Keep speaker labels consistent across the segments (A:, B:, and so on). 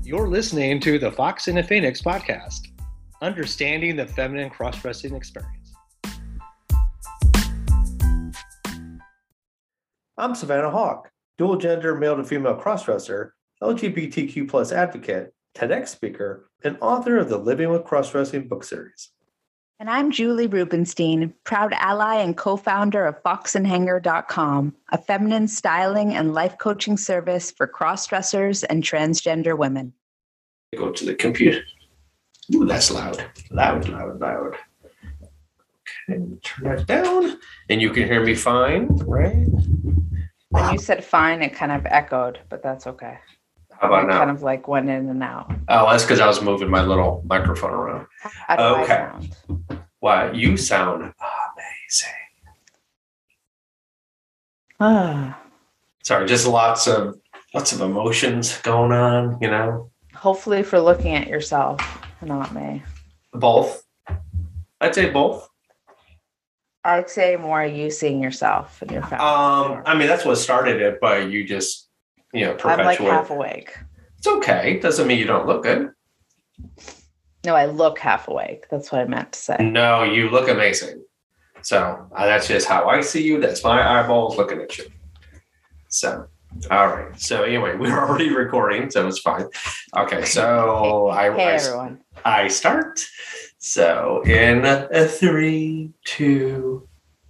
A: You're listening to the Fox and the Phoenix podcast, understanding the feminine cross-dressing experience. I'm Savannah Hawk, dual gender male to female crossdresser, LGBTQ plus advocate, TEDx speaker, and author of the Living with Crossdressing book series.
B: And I'm Julie Rubenstein, proud ally and co-founder of foxandhanger.com, a feminine styling and life coaching service for crossdressers and transgender women.
C: Go to the computer. Ooh, that's loud. Loud. Okay, turn that down. And you can hear me fine, right?
B: When you said fine, it kind of echoed, but that's okay.
C: How about now?
B: Kind of like went in and out.
C: Oh, that's because I was moving my little microphone around.
B: How do I sound?
C: Wow, you sound amazing. Sorry, just lots of emotions going on, you know.
B: Hopefully for looking at yourself, not me.
C: Both. I'd say both.
B: I'd say more you seeing yourself and your family.
C: I mean, that's what started it, but you just, perpetuate.
B: I'm like half awake.
C: It's okay. Doesn't mean you don't look good.
B: No, I look half awake. That's what I meant to say.
C: No, you look amazing. So that's just how I see you. That's my eyeballs looking at you. So, all right. So anyway, we're already recording, so it's fine. Okay, so
B: everyone.
C: I start. So in 3, 2.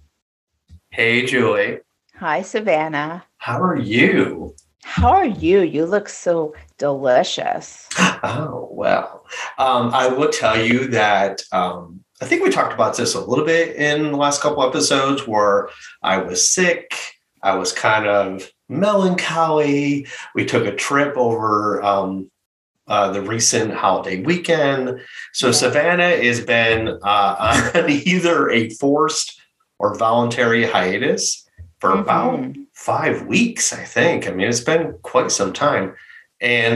C: Hey, Julie.
B: Hi, Savannah.
C: How are you?
B: How are you? You look so delicious.
C: Oh, well, I will tell you that I think we talked about this a little bit in the last couple episodes where I was sick. I was kind of melancholy. We took a trip over the recent holiday weekend. So yeah. Savannah has been on either a forced or voluntary hiatus for about 5 weeks, I think. I mean, it's been quite some time. And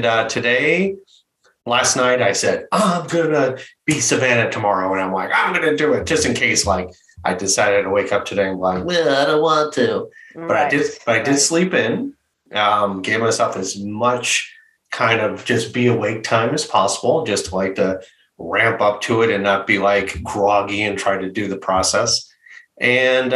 C: last night, I said, I'm going to be Savannah tomorrow. And I'm like, I'm going to do it just in case, like, I decided to wake up today and be like, well, I don't want to. But I did sleep in, gave myself as much kind of just be awake time as possible, just to like to ramp up to it and not be like groggy and try to do the process. And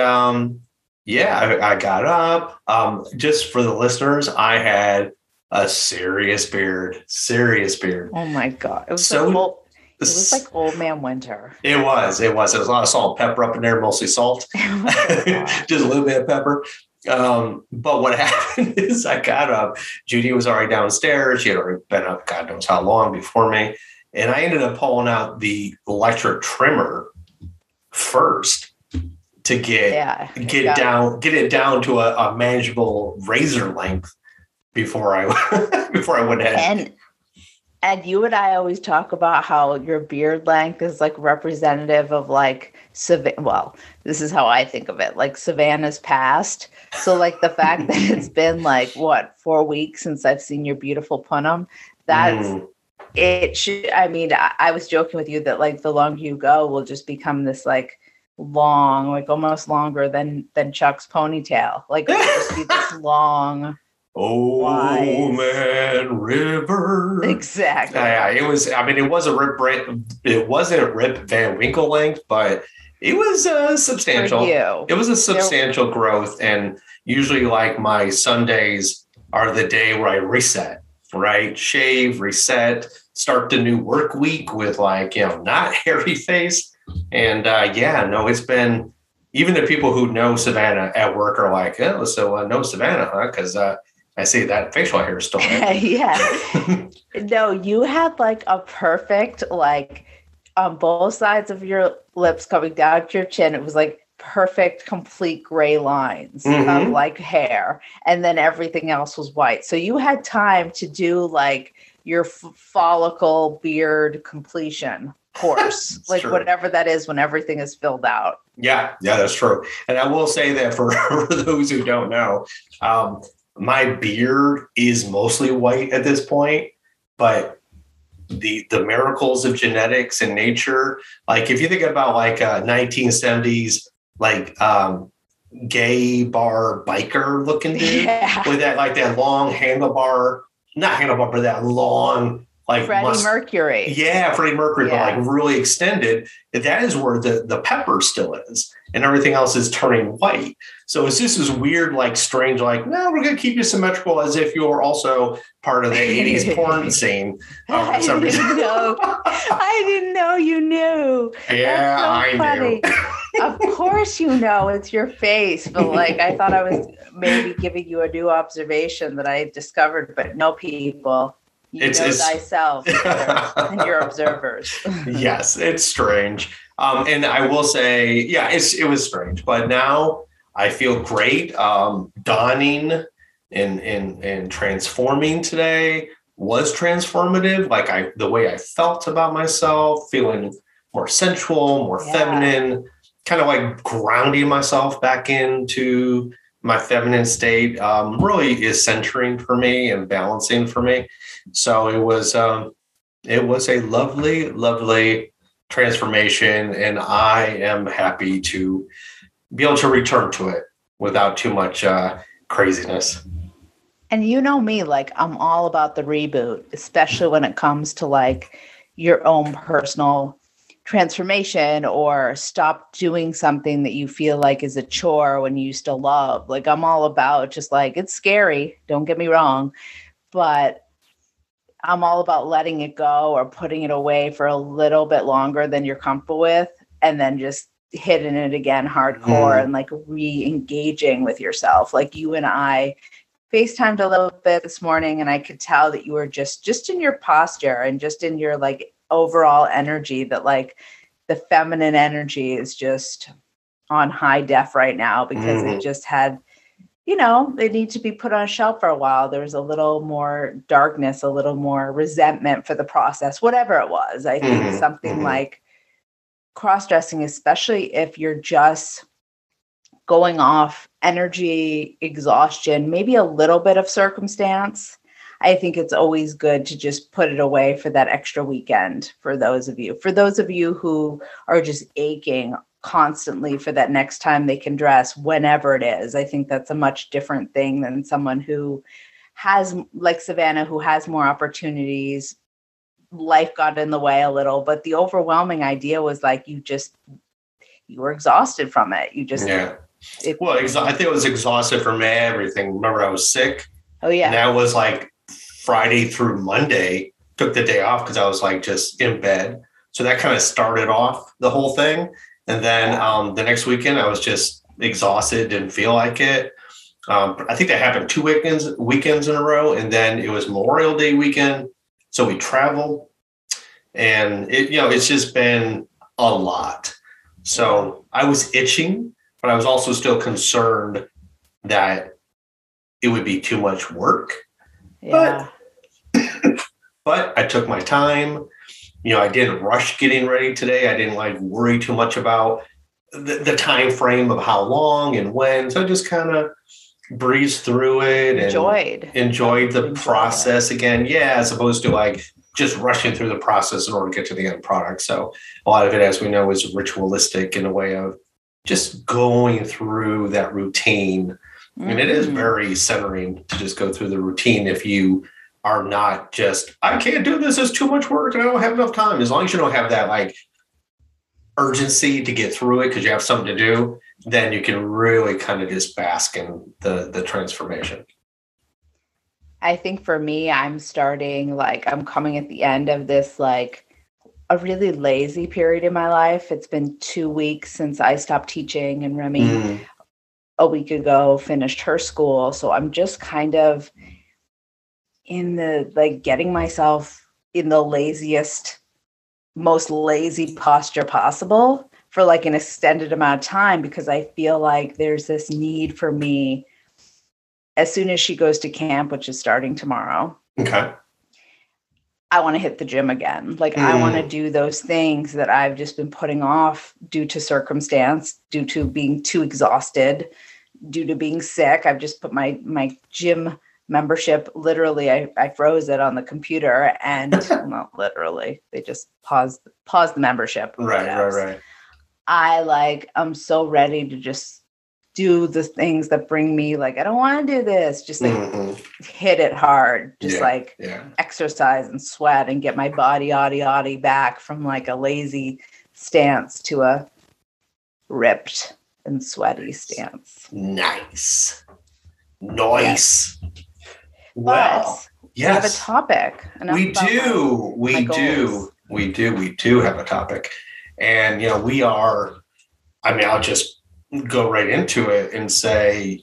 C: I got up. Just for the listeners, I had a serious beard.
B: Oh my God. It was like old man winter.
C: It was. There was a lot of salt and pepper up in there, mostly salt. Just a little bit of pepper. But what happened is I got up. Judy was already downstairs. She had already been up God knows how long before me. And I ended up pulling out the electric trimmer first to get it down to a manageable razor length before I went ahead.
B: And you and I always talk about how your beard length is like representative of like this is how I think of it, like Savannah's past. So like the fact that it's been like 4 weeks since I've seen your beautiful punum, it should. I mean, I was joking with you that like the longer you go, will just become this like long, like almost longer than Chuck's ponytail. Like it'll just be this long.
C: Oh man, River.
B: Exactly.
C: Yeah, it was. I mean, it was it wasn't Rip Van Winkle length, but it was substantial. It was a substantial growth, and usually, like my Sundays are the day where I reset. Right, shave, reset, start the new work week with like not hairy face, and it's been. Even the people who know Savannah at work are like, oh, so know Savannah, huh? Because I see that facial hair is still there.
B: Yeah. No, you had like a perfect, like on both sides of your lips coming down to your chin. It was like perfect, complete gray lines of like hair. And then everything else was white. So you had time to do like your follicle beard completion course, like true. Whatever that is when everything is filled out.
C: Yeah, that's true. And I will say that for those who don't know, my beard is mostly white at this point, but the miracles of genetics and nature, like if you think about like 1970s, like gay bar biker looking dude with that like that long handlebar, not handlebar, but that long like
B: Freddie Mercury.
C: Yeah, Freddie Mercury,
B: Yeah.
C: but like really extended. That is where the pepper still is, and everything else is turning white. So it's just this weird, like strange, like, no, we're gonna keep you symmetrical as if you're also part of the 80s porn scene.
B: I didn't know you knew.
C: Yeah,
B: That's so
C: I
B: funny.
C: knew.
B: Of course you know, it's your face. But like I thought I was maybe giving you a new observation that I discovered, but no, people. You know thyself and your observers.
C: Yes, it's strange. And I will say, yeah, it was strange, but now I feel great. Dawning and transforming today was transformative. Like the way I felt about myself, feeling more sensual, more feminine, kind of like grounding myself back into my feminine state, really is centering for me and balancing for me. So it was a lovely, lovely transformation, and I am happy to be able to return to it without too much craziness.
B: And you know me, like I'm all about the reboot, especially when it comes to like your own personal transformation or stop doing something that you feel like is a chore when you used to love. Like I'm all about just like, it's scary, don't get me wrong, but I'm all about letting it go or putting it away for a little bit longer than you're comfortable with, and then just hitting it again hardcore and like re-engaging with yourself. Like you and I FaceTimed a little bit this morning, and I could tell that you were just in your posture and just in your like overall energy, that like the feminine energy is just on high def right now, because it just had, you know, they need to be put on a shelf for a while. There was a little more darkness, a little more resentment for the process, whatever it was. I think something like cross-dressing, especially if you're just going off energy, exhaustion, maybe a little bit of circumstance, I think it's always good to just put it away for that extra weekend for those of you who are just aching constantly for that next time they can dress, whenever it is. I think that's a much different thing than someone who has, like Savannah, who has more opportunities. Life got in the way a little, but the overwhelming idea was like you were exhausted from it. You just
C: I think it was exhausted from everything. Remember, I was sick.
B: Oh yeah,
C: and that was like Friday through Monday. Took the day off because I was like just in bed. So that kind of started off the whole thing. And then the next weekend, I was just exhausted, didn't feel like it. I think that happened 2 weekends in a row. And then it was Memorial Day weekend. So we traveled, and it's just been a lot. So I was itching, but I was also still concerned that it would be too much work.
B: Yeah.
C: But I took my time. I didn't rush getting ready today. I didn't like worry too much about the time frame of how long and when. So I just kind of breezed through it and enjoyed the process again. Yeah, as opposed to like just rushing through the process in order to get to the end product. So a lot of it, as we know, is ritualistic in a way of just going through that routine. And it is very centering to just go through the routine if you are not just, I can't do this, it's too much work and I don't have enough time. As long as you don't have that like urgency to get through it because you have something to do, then you can really kind of just bask in the transformation.
B: I think for me, I'm coming at the end of this like a really lazy period in my life. It's been 2 weeks since I stopped teaching, and Remy a week ago finished her school. So I'm just kind of in the like getting myself in the most lazy posture possible for like an extended amount of time, because I feel like there's this need for me as soon as she goes to camp, which is starting tomorrow.
C: Okay.
B: I want to hit the gym again. Like I want to do those things that I've just been putting off due to circumstance, due to being too exhausted, due to being sick. I've just put my gym membership, literally, I froze it on the computer, and not literally, they just paused the membership.
C: Right.
B: I'm so ready to just do the things that bring me like, I don't want to do this, just like hit it hard, just exercise and sweat and get my body back from like a lazy stance to a ripped and sweaty stance.
C: Nice.
B: Yes.
C: Well,
B: we have a topic.
C: We do have a topic. And, I'll just go right into it and say,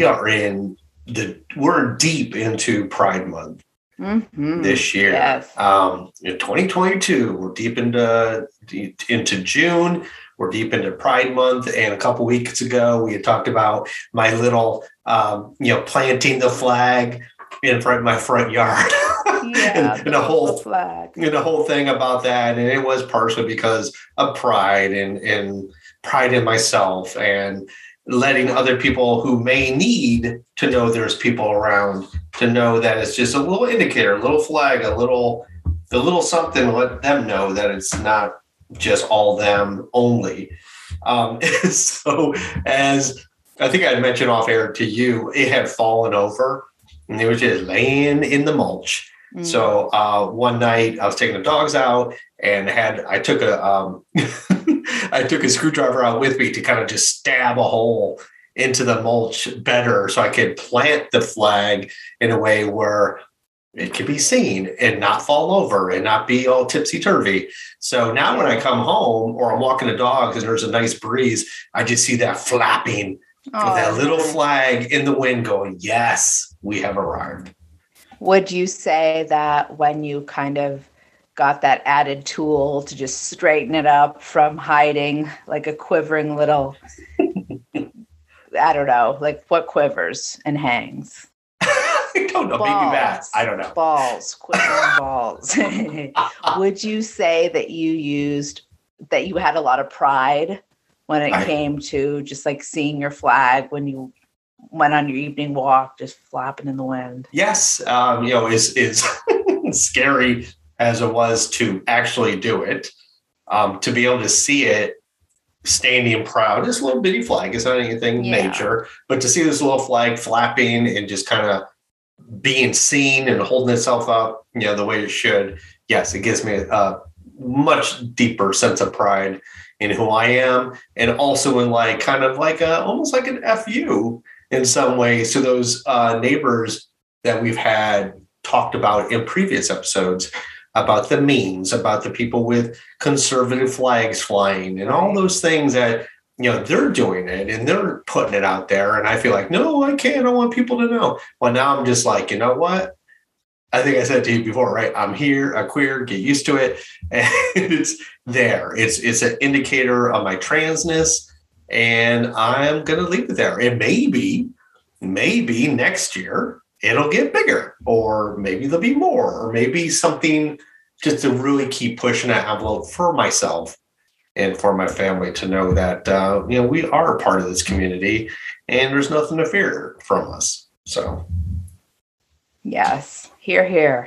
C: we're deep into Pride Month this year.
B: Yes.
C: In 2022, we're deep into June. We're deep into Pride Month. And a couple weeks ago, we had talked about my little, planting the flag in front of my front yard. and a whole thing about that. And it was partially because of pride and pride in myself and letting other people who may need to know there's people around to know that it's just a little indicator, a little flag, a little something to let them know that it's not just all them only. So as I think I mentioned off air to you, it had fallen over and it was just laying in the mulch. So one night I was taking the dogs out and I took a screwdriver out with me to kind of just stab a hole into the mulch better so I could plant the flag in a way where it could be seen and not fall over and not be all tipsy-turvy. So now when I come home or I'm walking the dogs and there's a nice breeze, I just see that flapping of that little flag in the wind going, yes, we have arrived.
B: Would you say that when you kind of got that added tool to just straighten it up from hiding like a quivering little, I don't know, like what quivers and hangs?
C: I don't know. Balls. Maybe bats. I don't know.
B: Quivering balls. Would you say that you had a lot of pride when it came to just like seeing your flag when you went on your evening walk, just flapping in the wind?
C: Yes. Is scary as it was to actually do it, to be able to see it standing proud. This little bitty flag, it's not anything major, but to see this little flag flapping and just kind of being seen and holding itself up, the way it should. Yes, it gives me a much deeper sense of pride in who I am, and also in like kind of like almost like an FU in some ways to those neighbors that we've had talked about in previous episodes about the memes, about the people with conservative flags flying and all those things that, they're doing it and they're putting it out there. And I feel like, no, I can't. I want people to know. Well, now I'm just like, you know what? I think I said to you before, right? I'm here, a queer, get used to it. And it's there. It's an indicator of my transness. And I'm going to leave it there. And maybe next year it'll get bigger, or maybe there'll be more, or maybe something just to really keep pushing that envelope for myself and for my family to know that, we are a part of this community and there's nothing to fear from us. So.
B: Yes. Hear, hear.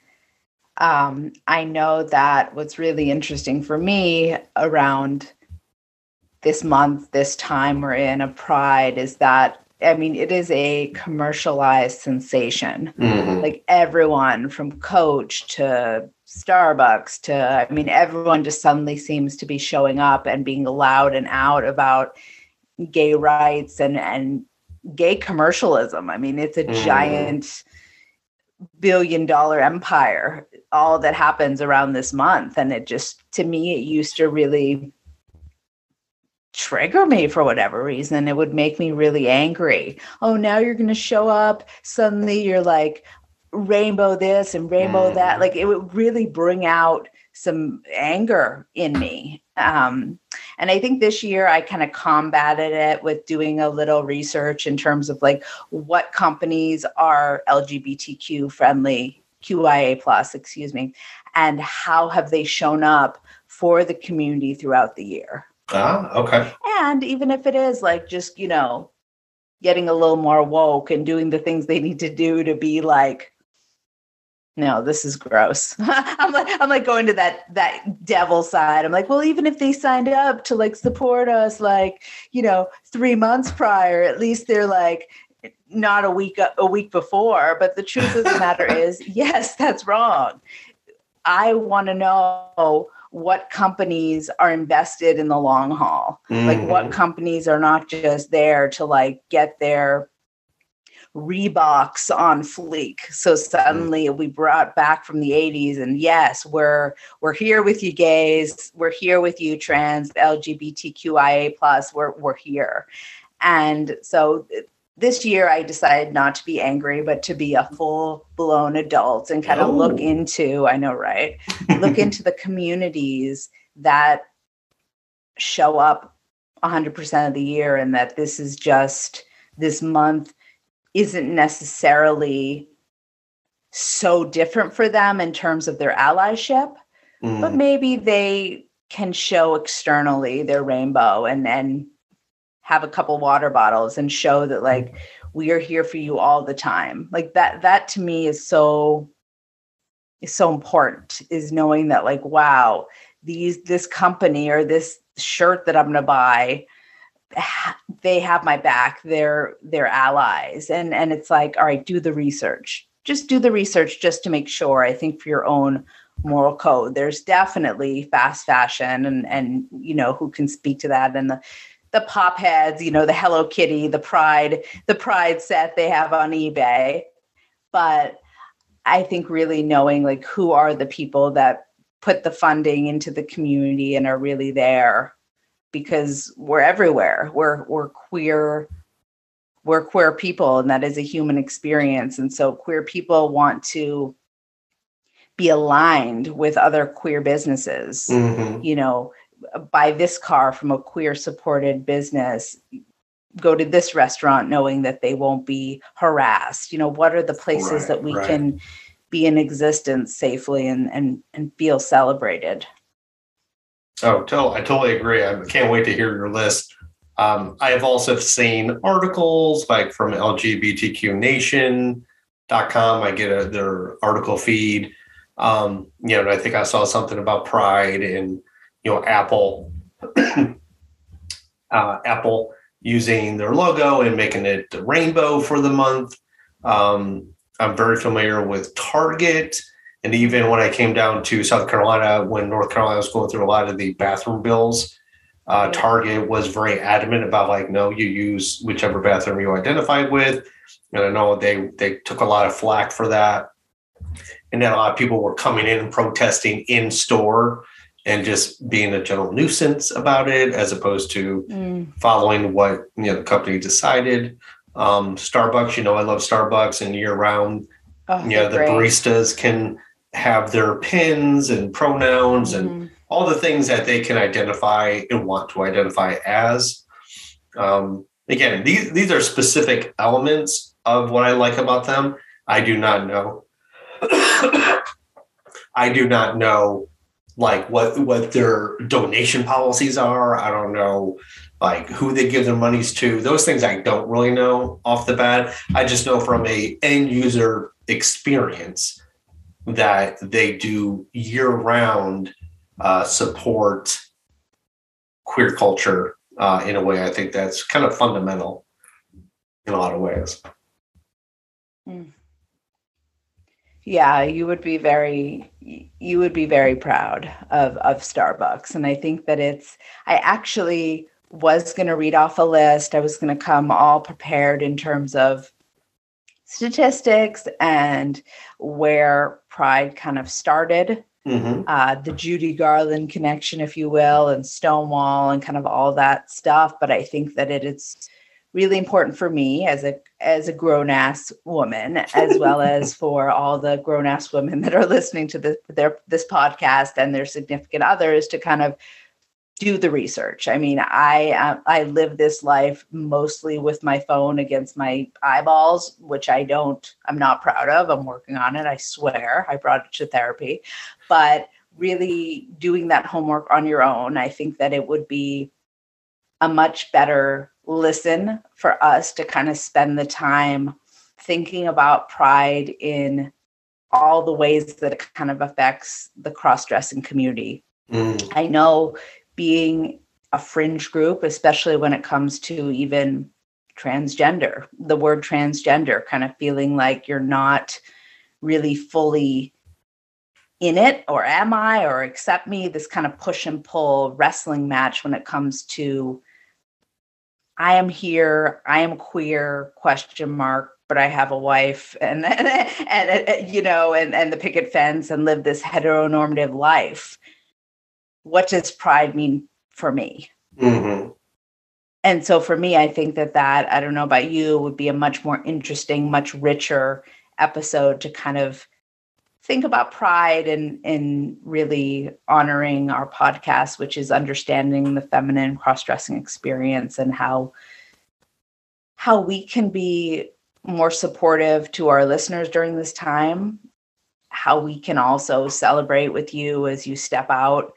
B: I know that what's really interesting for me around this month, this time we're in a Pride, is that, it is a commercialized sensation. Mm-hmm. Like everyone from Coach to Starbucks to, everyone just suddenly seems to be showing up and being loud and out about gay rights and gay commercialism. It's a giant $1 billion empire, all that happens around this month. And it just, to me, it used to really trigger me for whatever reason. It would make me really angry. Oh, now you're going to show up. Suddenly you're like rainbow this and rainbow that. Like it would really bring out some anger in me. And I think this year I kind of combated it with doing a little research in terms of like what companies are LGBTQ friendly, QIA plus, and how have they shown up for the community throughout the year.
C: Okay.
B: And even if it is like just, getting a little more woke and doing the things they need to do to be like no, this is gross. I'm like going to that devil side. I'm like, well, even if they signed up to like support us, like, 3 months prior, at least they're like not a week before. But the truth of the matter is, yes, that's wrong. I want to know what companies are invested in the long haul. Like what companies are not just there to like get their Reeboks on fleek. So suddenly we brought back from the 80s, and yes, we're here with you gays, we're here with you trans, LGBTQIA plus, we're here. And so this year I decided not to be angry, but to be a full-blown adult and kind of look into, I know, right? Look into the communities that show up 100% of the year, and that this is just, this month isn't necessarily so different for them in terms of their allyship, but maybe they can show externally their rainbow and have a couple water bottles and show that like we are here for you all the time. Like that to me is so important, is knowing that like, wow, this company or this shirt that I'm going to buy, they have my back. They're allies. And it's like, all right, do the research. Just do the research just to make sure. I think for your own moral code, there's definitely fast fashion and who can speak to that. And the pop heads, the Hello Kitty, the Pride set they have on eBay. But I think really knowing like who are the people that put the funding into the community and are really there, because we're everywhere. We're queer people, and that is a human experience. And so queer people want to be aligned with other queer businesses. Buy this car from a queer supported business, go to this restaurant knowing that they won't be harassed. What are the places that we can be in existence safely and feel celebrated?
C: Oh, I totally agree. I can't wait to hear your list. I have also seen articles like from LGBTQNation.com. I get their article feed. And I think I saw something about Pride and, Apple, Apple using their logo and making it the rainbow for the month. I'm very familiar with Target. And even when I came down to South Carolina, when North Carolina was going through a lot of the bathroom bills, Target was very adamant about like, no, you use whichever bathroom you identify with. And I know they took a lot of flack for that. And then a lot of people were coming in and protesting in store and just being a general nuisance about it, as opposed to following what the company decided. Starbucks, I love Starbucks, and year round, the baristas can have their pins and pronouns and all the things that they can identify and want to identify as. Again, these are specific elements of what I like about them. I do not know. I do not know like what their donation policies are. I don't know like who they give their monies to. Those things I don't really know off the bat. I just know from a end user experience that they do year round support queer culture in a way. I think that's kind of fundamental in a lot of ways.
B: Yeah, you would be very proud of Starbucks. And I think that I actually was going to read off a list. I was going to come all prepared in terms of statistics and where Pride kind of started, the Judy Garland connection, if you will, and Stonewall and kind of all that stuff. But I think that it's really important for me as a grown-ass woman, as well as for all the grown-ass women that are listening to this podcast and their significant others, to kind of do the research. I mean, I live this life mostly with my phone against my eyeballs, which I'm not proud of. I'm working on it. I swear. I brought it to therapy. But really doing that homework on your own, I think that it would be a much better listen for us to kind of spend the time thinking about Pride in all the ways that it kind of affects the cross-dressing community. I know being a fringe group, especially when it comes to even transgender, the word transgender, kind of feeling like you're not really fully in it, or am I, or accept me, this kind of push and pull wrestling match when it comes to I am here, I am queer, ? But I have a wife and the picket fence and live this heteronormative life. What does pride mean for me?
C: Mm-hmm.
B: And so for me, I think that I don't know about you, would be a much more interesting, much richer episode to kind of think about pride and really honoring our podcast, which is understanding the feminine cross-dressing experience and how we can be more supportive to our listeners during this time, how we can also celebrate with you as you step out,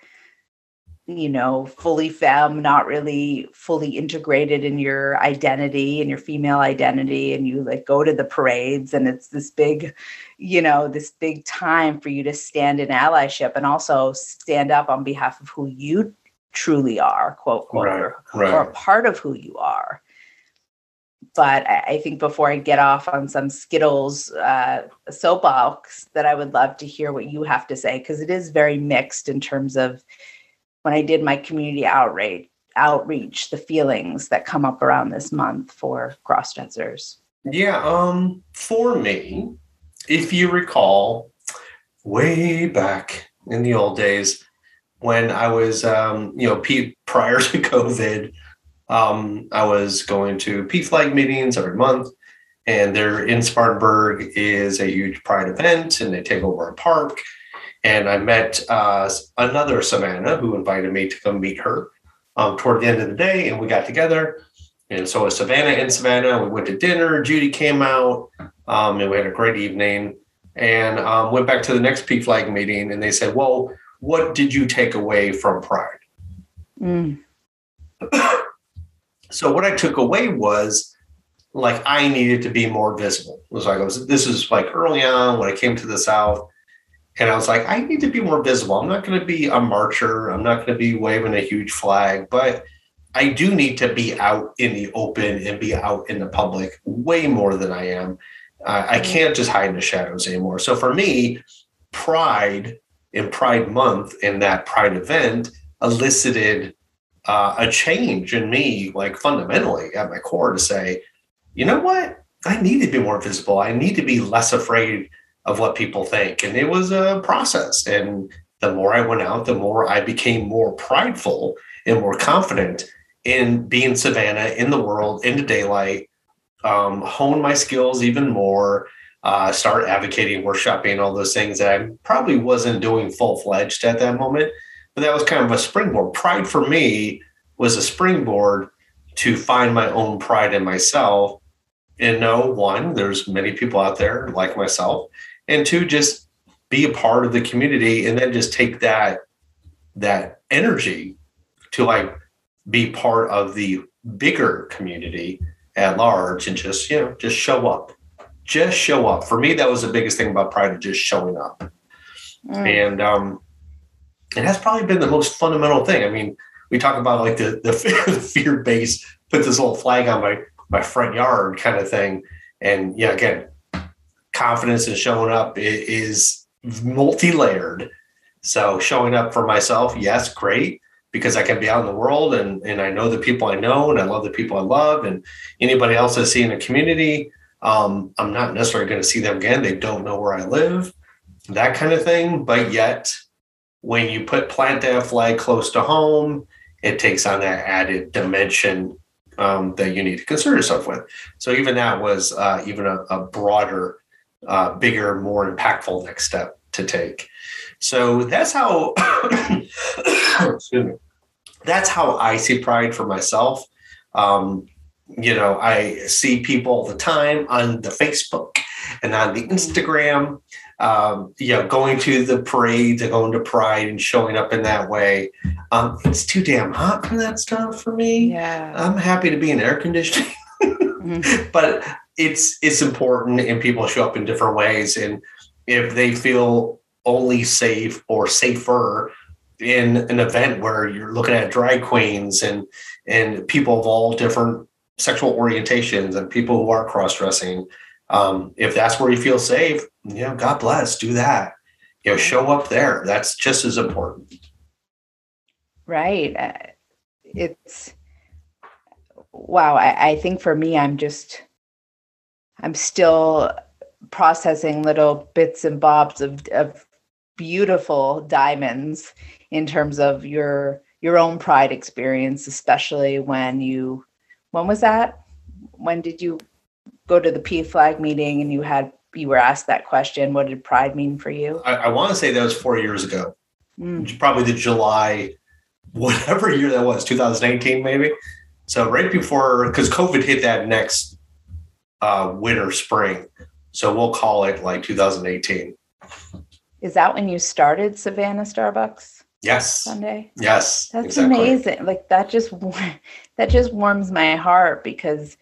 B: fully femme, not really fully integrated in your identity and your female identity. And you like go to the parades and it's this big, this big time for you to stand in allyship and also stand up on behalf of who you truly are, quote, quote, or a part of who you are. But I think before I get off on some Skittles soapbox, that I would love to hear what you have to say, because it is very mixed in terms of when I did my community outreach, the feelings that come up around this month for cross-dressers. Yeah.
C: For me, if you recall, way back in the old days when I was, prior to COVID, I was going to PFLAG meetings every month, and there in Spartanburg is a huge pride event, and they take over a park. And I met another Savannah who invited me to come meet her toward the end of the day, and we got together. And so it was Savannah and Savannah. We went to dinner. Judy came out, and we had a great evening. And went back to the next PFLAG meeting, and they said, "Well, what did you take away from Pride?" So what I took away was, like, I needed to be more visible. It was like, this is like early on when I came to the South. And I was like, I need to be more visible. I'm not going to be a marcher. I'm not going to be waving a huge flag, but I do need to be out in the open and be out in the public way more than I am. I can't just hide in the shadows anymore. So for me, Pride and Pride Month and that Pride event elicited a change in me, like fundamentally at my core, to say, you know what? I need to be more visible. I need to be less afraid of what people think. And it was a process. And the more I went out, the more I became more prideful and more confident in being Savannah in the world, in the daylight, hone my skills even more, start advocating, workshopping, all those things that I probably wasn't doing full-fledged at that moment. But that was kind of a springboard. Pride for me was a springboard to find my own pride in myself. And know, one, there's many people out there like myself. And two, just be a part of the community, and then just take that energy to like be part of the bigger community at large, and just show up. Just show up. For me, that was the biggest thing about Pride, of just showing up. And that's probably been the most fundamental thing. I mean, we talk about like the fear base, put this little flag on my front yard kind of thing. And yeah, again, confidence in showing up is multi-layered. So showing up for myself, yes, great, because I can be out in the world and I know the people I know, and I love the people I love, and anybody else I see in a community, I'm not necessarily going to see them again. They don't know where I live, that kind of thing. But yet, when you plant that flag close to home, it takes on that added dimension that you need to concern yourself with. So even that was even a broader, bigger, more impactful next step to take. So that's how, excuse me, that's how I see Pride for myself. I see people all the time on the Facebook and on the Instagram, going to the parades and going to Pride and showing up in that way. It's too damn hot for that stuff for me.
B: Yeah.
C: I'm happy to be in air conditioning, but it's important, and people show up in different ways. And if they feel only safe or safer in an event where you're looking at drag queens and people of all different sexual orientations and people who are cross-dressing. If that's where you feel safe, God bless, do that. Show up there. That's just as important.
B: Right. It's wow. I think for me, I'm still processing little bits and bobs of beautiful diamonds in terms of your own Pride experience, especially when was that? When did you go to the PFLAG meeting and you were asked that question? What did Pride mean for you?
C: I want to say that was 4 years ago. Probably the July, whatever year that was, 2018 maybe. So right before, because COVID hit that next winter, spring. So we'll call it like 2018.
B: Is that when you started Savannah Starbucks?
C: Yes.
B: Sunday?
C: Yes.
B: That's
C: exactly.
B: amazing. Like that just warms my heart because,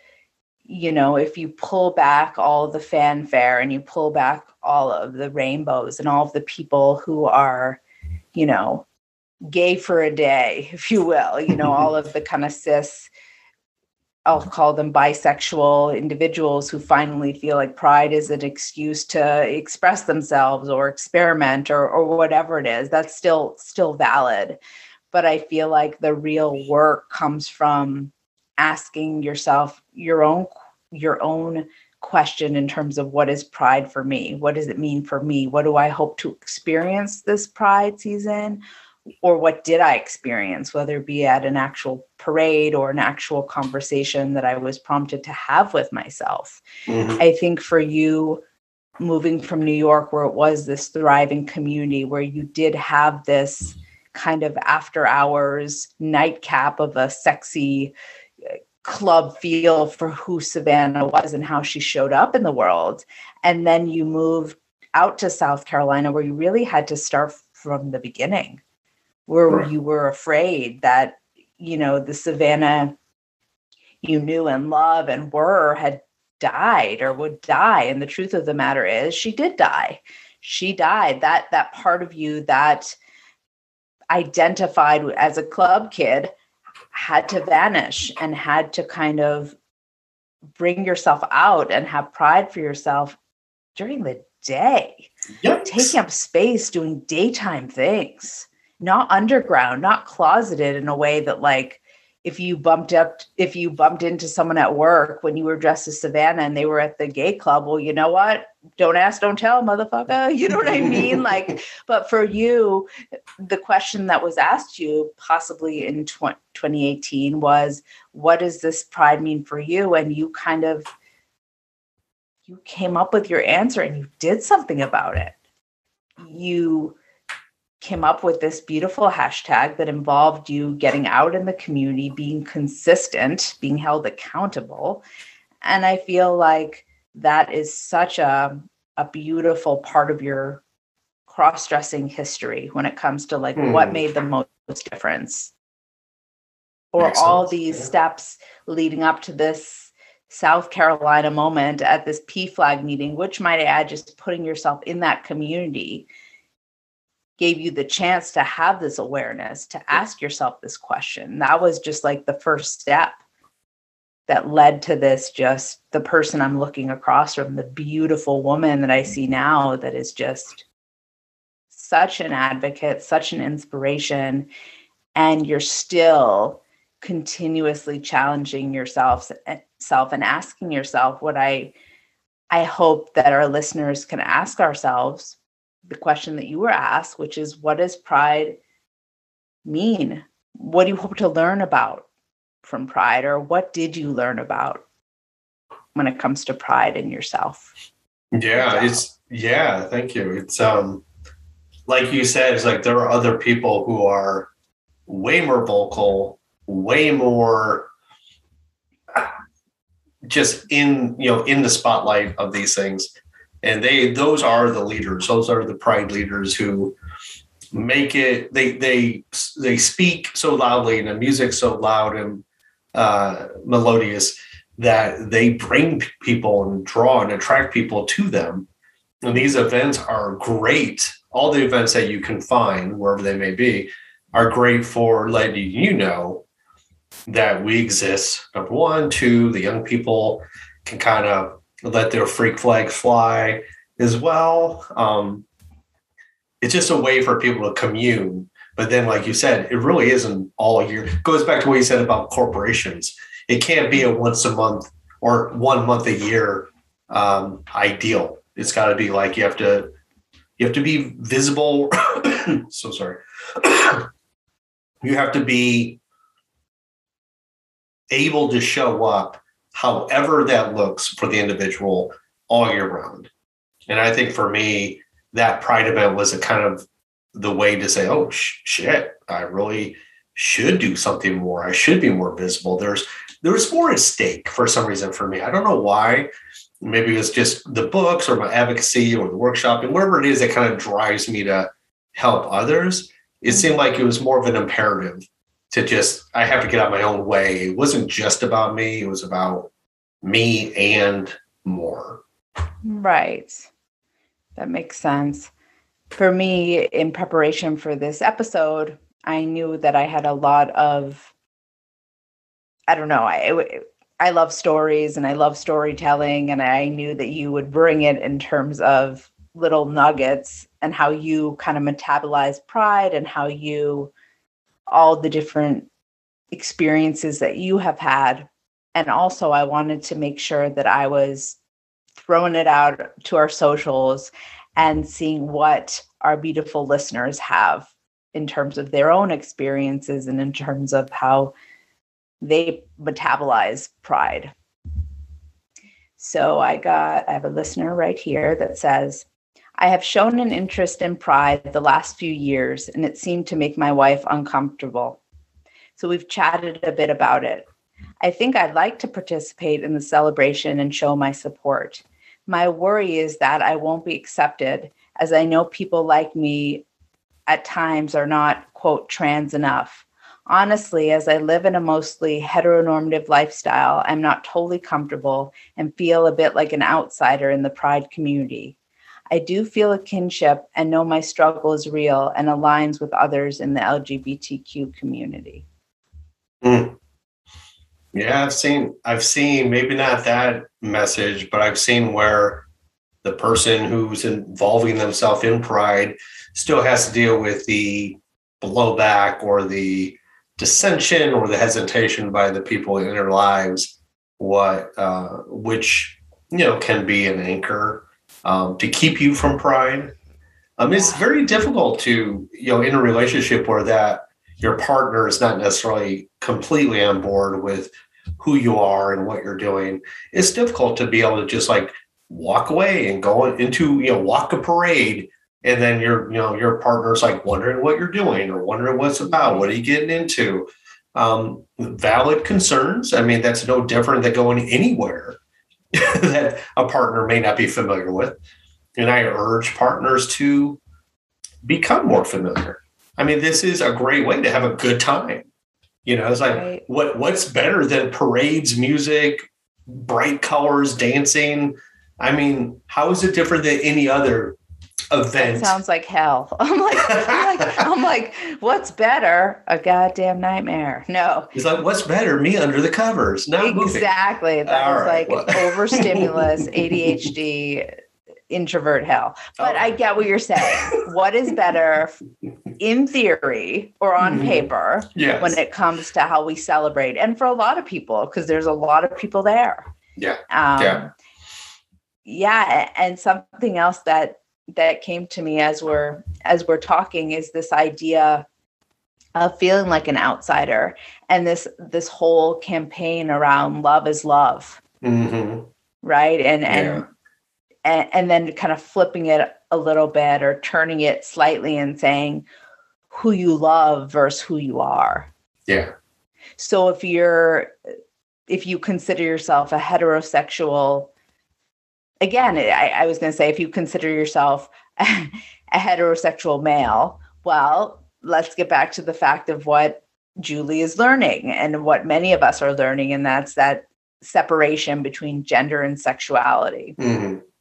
B: if you pull back all of the fanfare and you pull back all of the rainbows and all of the people who are, gay for a day, if you will, all of the kind of cis, I'll call them bisexual individuals who finally feel like Pride is an excuse to express themselves or experiment or whatever it is. That's still valid. But I feel like the real work comes from asking yourself your own question in terms of what is Pride for me? What does it mean for me? What do I hope to experience this Pride season? Or what did I experience, whether it be at an actual parade or an actual conversation that I was prompted to have with myself? Mm-hmm. I think for you, moving from New York, where it was this thriving community, where you did have this kind of after hours nightcap of a sexy club feel for who Savannah was and how she showed up in the world. And then you moved out to South Carolina, where you really had to start from the beginning, where you were afraid that, the Savannah you knew and love and had died or would die. And the truth of the matter is she did die. She died. That part of you that identified as a club kid had to vanish and had to kind of bring yourself out and have pride for yourself during the day. Yikes. Taking up space, doing daytime things. Not underground, not closeted in a way that, like, if you bumped into someone at work when you were dressed as Savannah and they were at the gay club, well, you know what? Don't ask, don't tell, motherfucker. You know what I mean? Like, but for you, the question that was asked you possibly in 2018 was, what does this Pride mean for you? And you came up with your answer and you did something about it. You came up with this beautiful hashtag that involved you getting out in the community, being consistent, being held accountable. And I feel like that is such a beautiful part of your cross-dressing history when it comes to like what made the most difference. Or all these steps leading up to this South Carolina moment at this PFLAG meeting, which might I add, just putting yourself in that community gave you the chance to have this awareness, to ask yourself this question. That was just like the first step that led to this, just the person I'm looking across from, the beautiful woman that I see now that is just such an advocate, such an inspiration. And you're still continuously challenging yourself and asking yourself what I hope that our listeners can ask ourselves, the question that you were asked, which is, what does Pride mean? What do you hope to learn about from Pride, or what did you learn about when it comes to Pride in yourself?
C: Yeah, thank you. It's like you said, it's like there are other people who are way more vocal, way more just in the spotlight of these things. And those are the leaders. Those are the Pride leaders who make it. They speak so loudly and the music so loud and melodious that they bring people and draw and attract people to them. And these events are great. All the events that you can find, wherever they may be, are great for letting you know that we exist. Number one. Two, the young people can kind of let their freak flags fly as well. It's just a way for people to commune. But then, like you said, it really isn't all year. It goes back to what you said about corporations. It can't be a once a month or 1 month a year ideal. It's got to be like you have to be visible. So sorry. You have to be able to show up however that looks for the individual all year round. And I think for me, that Pride event was a kind of the way to say, oh, shit, I really should do something more. I should be more visible. There's more at stake for some reason for me. I don't know why. Maybe it's just the books or my advocacy or the workshop and whatever it is that kind of drives me to help others. It seemed like it was more of an imperative to just, I have to get out my own way. It wasn't just about me. It was about me and more.
B: Right. That makes sense. For me, in preparation for this episode, I knew that I had a lot of, I don't know, I love stories and I love storytelling, and I knew that you would bring it in terms of little nuggets and how you kind of metabolize pride and how you, all the different experiences that you have had. And also I wanted to make sure that I was throwing it out to our socials and seeing what our beautiful listeners have in terms of their own experiences and in terms of how they metabolize pride. So I have a listener right here that says, I have shown an interest in pride the last few years, and it seemed to make my wife uncomfortable. So we've chatted a bit about it. I think I'd like to participate in the celebration and show my support. My worry is that I won't be accepted, as I know people like me at times are not, quote, trans enough. Honestly, as I live in a mostly heteronormative lifestyle, I'm not totally comfortable and feel a bit like an outsider in the pride community. I do feel a kinship and know my struggle is real and aligns with others in the LGBTQ community.
C: Yeah, I've seen maybe not that message, but I've seen where the person who's involving themselves in pride still has to deal with the blowback or the dissension or the hesitation by the people in their lives, which can be an anchor to keep you from pride. It's very difficult to, in a relationship where that your partner is not necessarily completely on board with who you are and what you're doing. It's difficult to be able to just like walk away and go into, walk a parade. And then your partner's like wondering what you're doing or wondering what's about. What are you getting into? Valid concerns. I mean, that's no different than going anywhere that a partner may not be familiar with. And I urge partners to become more familiar. I mean, this is a great way to have a good time. It's like, right. What's better than parades, music, bright colors, dancing? I mean, how is it different than any other event?
B: That sounds like hell. I'm like, what's better? A goddamn nightmare. No.
C: It's like, what's better? Me under the covers, not moving.
B: Exactly. That was overstimulus, ADHD, introvert hell. But I get what you're saying. What is better in theory or on paper when it comes to how we celebrate? And for a lot of people, because there's a lot of people there. Yeah. And something else that came to me as we're talking is this idea of feeling like an outsider, and this whole campaign around love is love. Right. And then kind of flipping it a little bit or turning it slightly and saying who you love versus who you are.
C: Yeah.
B: So if you consider yourself a heterosexual, again, I was going to say, if you consider yourself a heterosexual male, well, let's get back to the fact of what Julie is learning and what many of us are learning. And that's that separation between gender and sexuality.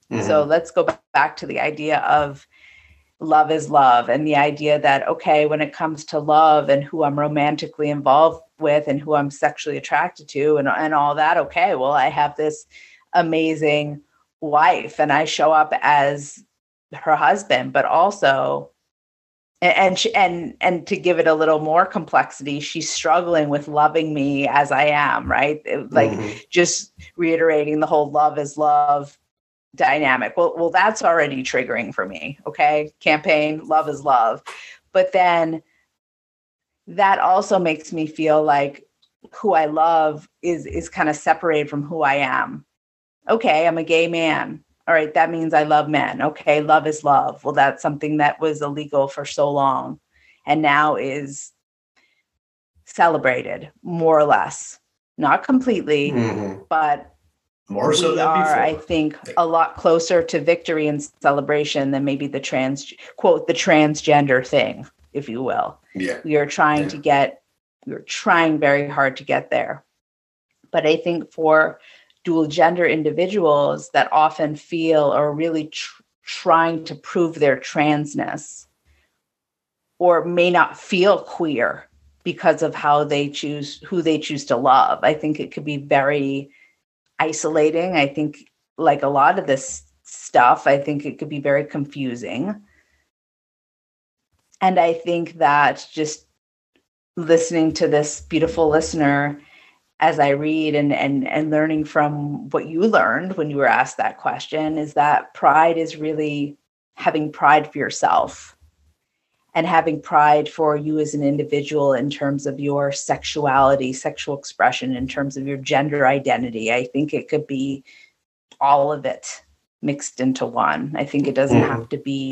B: So let's go back to the idea of love is love, and the idea that, okay, when it comes to love and who I'm romantically involved with and who I'm sexually attracted to and all that, okay, well, I have this amazing wife and I show up as her husband, but also, and to give it a little more complexity, she's struggling with loving me as I am, right? Like just reiterating the whole love is love dynamic. Well, that's already triggering for me. Okay. Campaign, love is love. But then that also makes me feel like who I love is kind of separated from who I am. Okay. I'm a gay man. All right. That means I love men. Okay. Love is love. Well, that's something that was illegal for so long and now is celebrated more or less, not completely, but
C: more so
B: we
C: than
B: are,
C: before.
B: I think, a lot closer to victory and celebration than maybe the transgender thing, if you will.
C: Yeah.
B: We are trying we're trying very hard to get there. But I think for dual gender individuals that often feel or really trying to prove their transness or may not feel queer because of who they choose to love, I think it could be very isolating. I think like a lot of this stuff, I think it could be very confusing. And I think that just listening to this beautiful listener as I read and learning from what you learned when you were asked that question is that pride is really having pride for yourself and having pride for you as an individual in terms of your sexuality, sexual expression, in terms of your gender identity. I think it could be all of it mixed into one. I think it doesn't have to be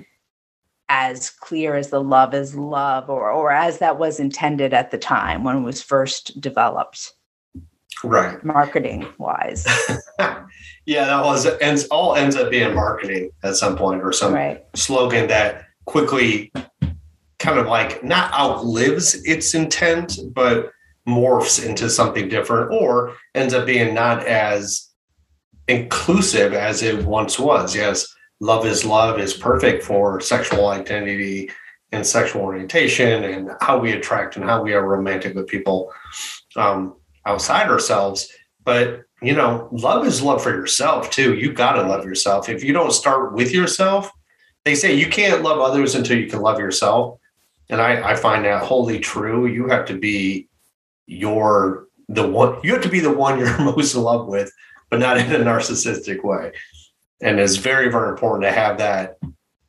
B: as clear as the love is love or as that was intended at the time when it was first developed.
C: Right.
B: Marketing wise.
C: Yeah, that all ends up being marketing at some point or some slogan that quickly kind of like not outlives its intent, but morphs into something different or ends up being not as inclusive as it once was. Yes, love is perfect for sexual identity and sexual orientation and how we attract and how we are romantic with people outside ourselves. But, love is love for yourself too. You got to love yourself. If you don't start with yourself, they say you can't love others until you can love yourself. And I find that wholly true. You have to be the one you're most in love with, but not in a narcissistic way. And it's very, very important to have that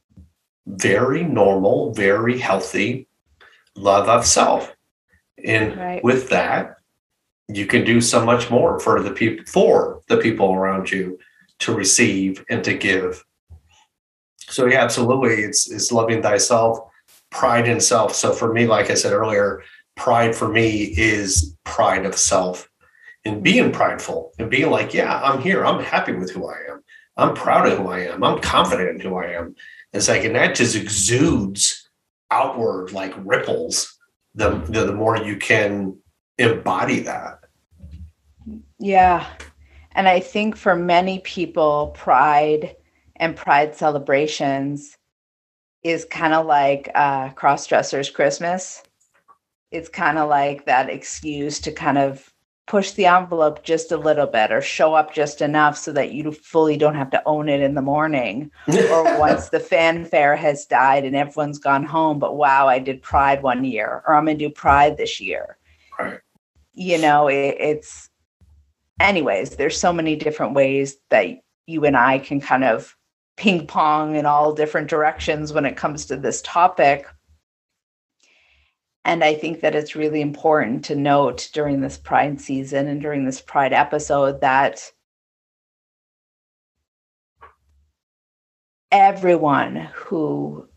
C: very normal, very healthy love of self. And with that, you can do so much more for the people around you to receive and to give. So yeah, absolutely. It's loving thyself, pride in self. So for me, like I said earlier, pride for me is pride of self and being prideful and being like, yeah, I'm here. I'm happy with who I am. I'm proud of who I am. I'm confident in who I am. It's like, and that just exudes outward like ripples the more you can embody that.
B: Yeah. And I think for many people, pride and pride celebrations is kind of like cross-dressers Christmas. It's kind of like that excuse to kind of push the envelope just a little bit or show up just enough so that you fully don't have to own it in the morning or once the fanfare has died and everyone's gone home. But wow, I did Pride one year, or I'm going to do Pride this year.
C: Right.
B: It's anyways, there's so many different ways that you and I can kind of ping pong in all different directions when it comes to this topic. And I think that it's really important to note during this Pride season and during this Pride episode that everyone who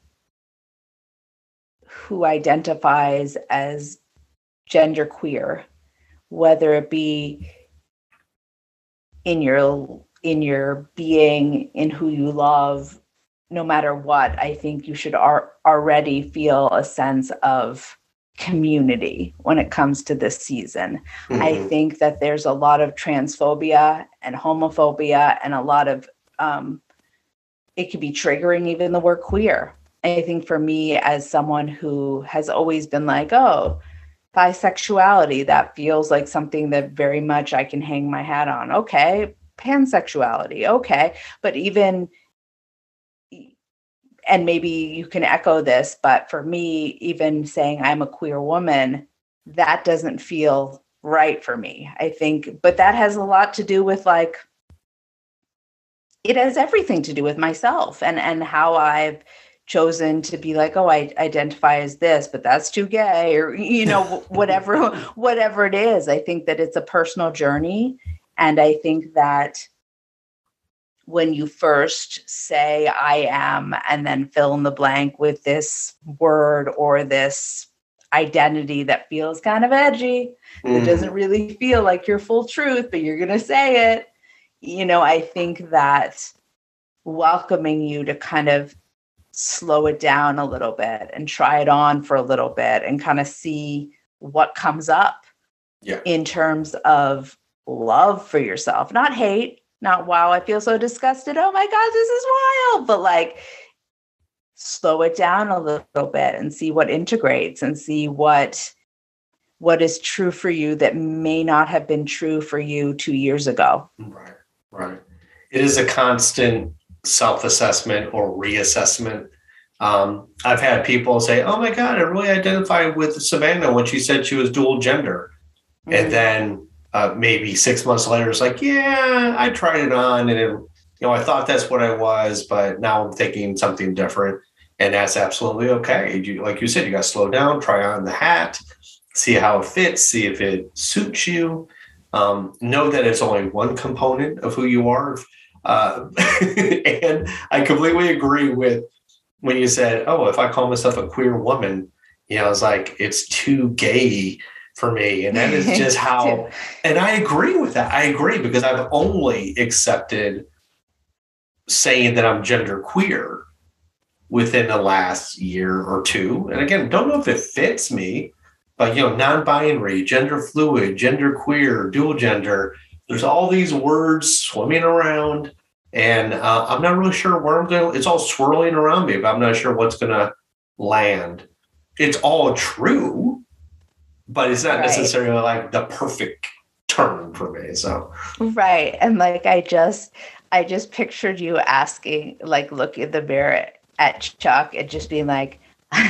B: identifies as genderqueer, whether it be in your being, in who you love, no matter what, I think you should already feel a sense of community when it comes to this season. I think that there's a lot of transphobia and homophobia and a lot of it could be triggering, even the word queer. I think for me, as someone who has always been like, oh, bisexuality, that feels like something that very much I can hang my hat on. Okay. Pansexuality. Okay. But even, and maybe you can echo this, but for me, even saying I'm a queer woman, that doesn't feel right for me, I think. But that has a lot to do with like, it has everything to do with myself and how I've chosen to be like, oh, I identify as this, but that's too gay, or, you know, whatever it is. I think that it's a personal journey. And I think that when you first say I am, and then fill in the blank with this word or this identity that feels kind of edgy, that doesn't really feel like your full truth, but you're going to say it, you know, I think that welcoming you to kind of slow it down a little bit and try it on for a little bit and kind of see what comes up in terms of love for yourself, not hate, not wow, I feel so disgusted, oh my God, this is wild, but like slow it down a little bit and see what integrates and see what is true for you that may not have been true for you 2 years ago.
C: Right. It is a constant self-assessment or reassessment. I've had people say, oh my God, I really identified with Savannah when she said she was dual gender. Mm-hmm. And then maybe 6 months later, it's like, yeah, I tried it on and it, you know, I thought that's what I was, but now I'm thinking something different. And that's absolutely okay. Like you said, you got to slow down, try on the hat, see how it fits, see if it suits you. Know that it's only one component of who you are. And I completely agree with when you said, oh, if I call myself a queer woman, you know, I was like, it's too gay for me. And that is just how, and I agree with that. I agree because I've only accepted saying that I'm gender queer within the last year or two. And again, don't know if it fits me, but, you know, non-binary, gender fluid, gender queer, dual gender, there's all these words swimming around and I'm not really sure where I'm going. It's all swirling around me, but I'm not sure what's going to land. It's all true, but it's not necessarily like the perfect term for me. So,
B: right. And like, I just pictured you asking, like, look in the mirror at Chuck and just being like,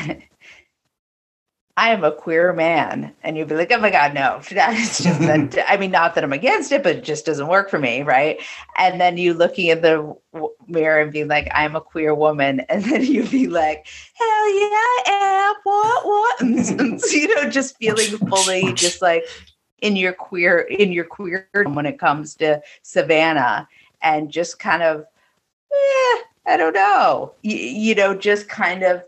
B: I am a queer man. And you'd be like, oh my God, no, it's just that, I mean, not that I'm against it, but it just doesn't work for me. Right. And then you looking in the mirror and being like, I'm a queer woman. And then you'd be like, hell yeah, I am. What? And, you know, just feeling fully just like in your queer when it comes to Savannah and just kind of, I don't know, you know, just kind of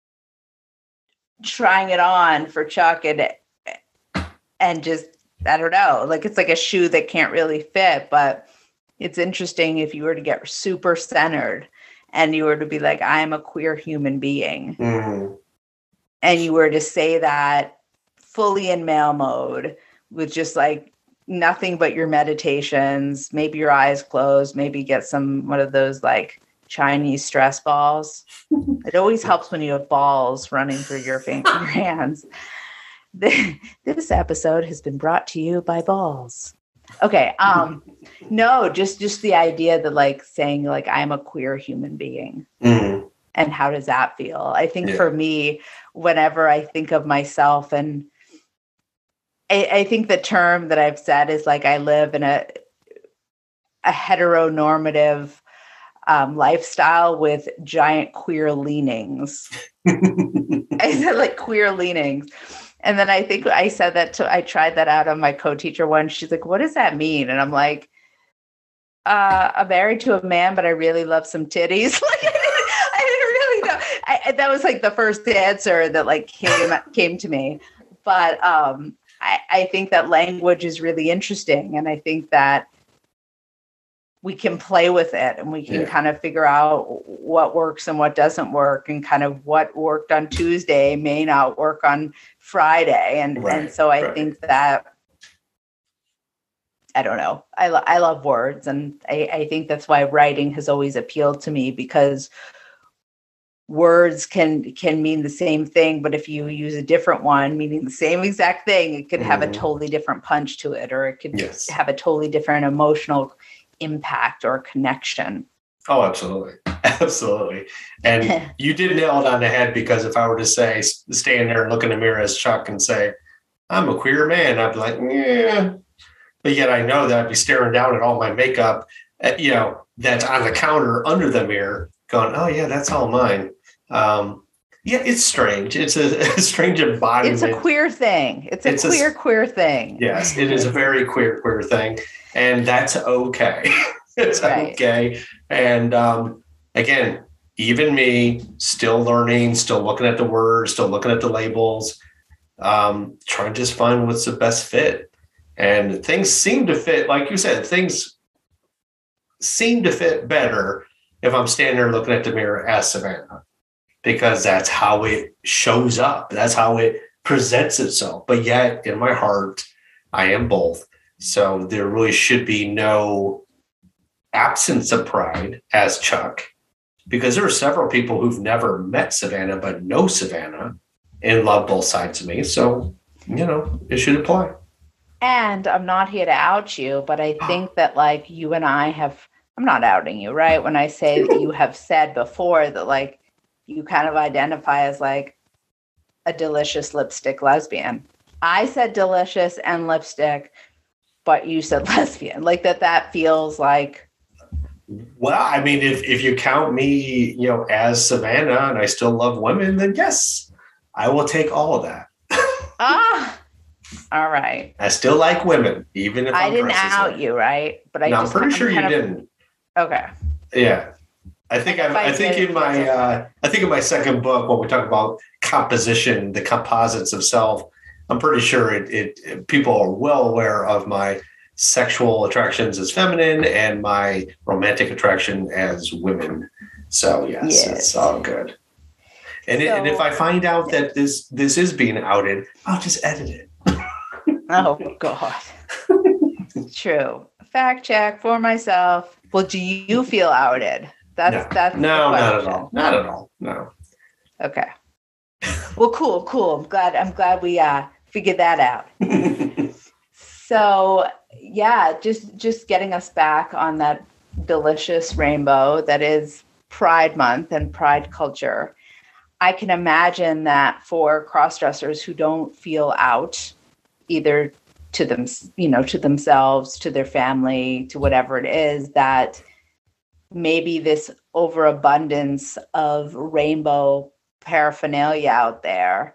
B: trying it on for Chuck and just, I don't know, like it's like a shoe that can't really fit, but it's interesting if you were to get super centered and you were to be like, I'm a queer human being. Mm-hmm. And you were to say that fully in male mode with just like nothing but your meditations, maybe your eyes closed, maybe get one of those like Chinese stress balls. It always helps when you have balls running through your hands. This episode has been brought to you by balls. Okay. No, just the idea that like saying like I'm a queer human being. Mm-hmm. And how does that feel? I think for me, whenever I think of myself, and I think the term that I've said is like I live in a heteronormative lifestyle with giant queer leanings. I said like queer leanings. And then I think I said that I tried that out on my co-teacher once. She's like, what does that mean? And I'm like, I'm married to a man, but I really love some titties. Like, I didn't really know. That was like the first answer that like came to me. But I think that language is really interesting. And I think that we can play with it and we can kind of figure out what works and what doesn't work and kind of what worked on Tuesday may not work on Friday. And so I think that I don't know. I love words, and I think that's why writing has always appealed to me, because words can mean the same thing, but if you use a different one meaning the same exact thing, it could have a totally different punch to it, or it could have a totally different emotional impact or connection.
C: Oh, absolutely. Absolutely. And you did nail it on the head, because if I were to say, stand there and look in the mirror as Chuck and say, I'm a queer man, I'd be like, yeah. But yet I know that I'd be staring down at all my makeup, that's on the counter under the mirror going, oh yeah, that's all mine. Yeah, it's strange. It's a strange embodiment.
B: It's a queer thing. It's a queer thing.
C: Yes, it is a very queer thing. And that's okay. It's okay. And again, even me, still learning, still looking at the words, still looking at the labels, trying to just find what's the best fit. And things seem to fit, like you said, things seem to fit better if I'm standing there looking at the mirror as Savannah, because that's how it shows up. That's how it presents itself. But yet in my heart, I am both. So there really should be no absence of pride as Chuck, because there are several people who've never met Savannah but know Savannah and love both sides of me. So, it should apply.
B: And I'm not here to out you, but I think that like you and I have, I'm not outing you, right? When I say that you have said before that like you kind of identify as like a delicious lipstick lesbian. I said delicious and lipstick, but you said lesbian. Like that feels like.
C: Well, I mean, if you count me, as Savannah and I still love women, then yes, I will take all of that.
B: All right.
C: I still like women, even if
B: I didn't out you, right? But
C: I'm pretty sure you didn't.
B: Okay.
C: Yeah. I think in my second book, when we talk about composition, the composites of self, I'm pretty sure it people are well aware of my sexual attractions as feminine and my romantic attraction as women. So yes. It's all good. And if I find out that this is being outed, I'll just edit it.
B: Oh God. True. Fact check for myself. Well, do you feel outed? That's
C: no, not at all. Not at all. No.
B: Okay. Well, cool. I'm glad we figured that out. So yeah, just getting us back on that delicious rainbow that is Pride Month and Pride culture. I can imagine that for crossdressers who don't feel out, either to them, to themselves, to their family, to whatever it is, that maybe this overabundance of rainbow paraphernalia out there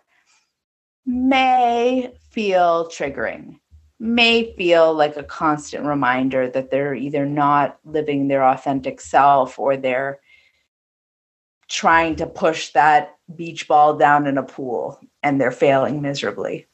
B: may feel triggering, may feel like a constant reminder that they're either not living their authentic self or they're trying to push that beach ball down in a pool and they're failing miserably.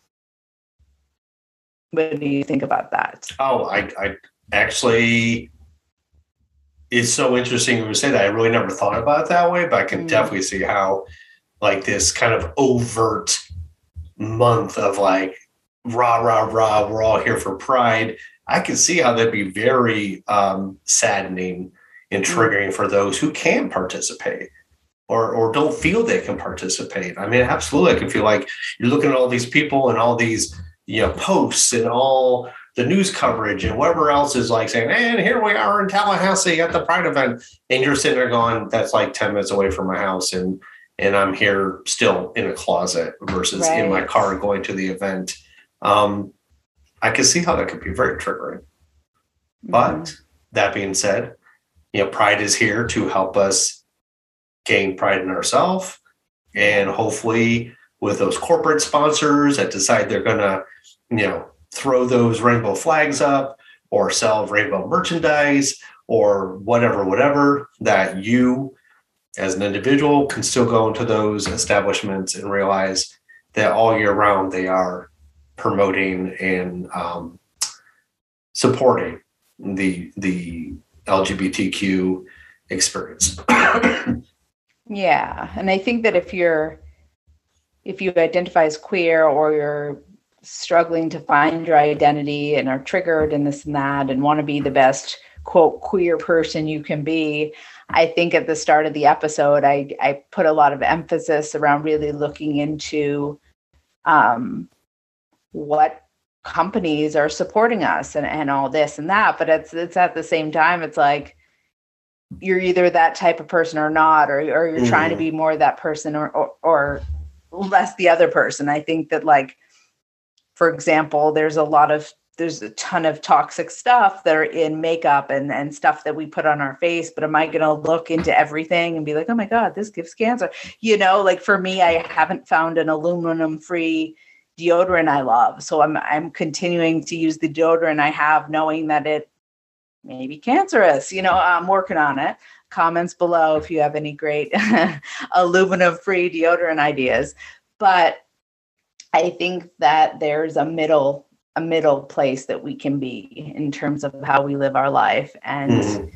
B: What do you think about that?
C: Oh, I actually, it's so interesting you say that. I really never thought about it that way, but I can definitely see how like this kind of overt month of like, rah, we're all here for Pride. I can see how that'd be very saddening and triggering for those who can participate or don't feel they can participate. I mean, absolutely. I can feel like you're looking at all these people and all these, posts and all the news coverage and whatever else is like saying, and here we are in Tallahassee at the Pride event. And you're sitting there going, that's like 10 minutes away from my house. And I'm here still in a closet versus in my car going to the event. I can see how that could be very triggering. But that being said, Pride is here to help us gain pride in ourselves. And hopefully with those corporate sponsors that decide they're going to, throw those rainbow flags up or sell rainbow merchandise or whatever, that you as an individual can still go into those establishments and realize that all year round they are promoting and supporting the LGBTQ experience.
B: Yeah. And I think that if you identify as queer or you're struggling to find your identity and are triggered and this and that and want to be the best, quote, queer person you can be, I think at the start of the episode, I put a lot of emphasis around really looking into what companies are supporting us and all this and that. But it's at the same time, it's like, you're either that type of person or not, or you're trying to be more that person or less the other person. I think that, like, for example, there's a ton of toxic stuff that are in makeup and stuff that we put on our face, but am I going to look into everything and be like, oh my God, this gives cancer? Like for me, I haven't found an aluminum free deodorant I love. So I'm continuing to use the deodorant I have, knowing that it may be cancerous. I'm working on it. Comments below if you have any great aluminum free deodorant ideas. But I think that there's a middle place that we can be in terms of how we live our life. And,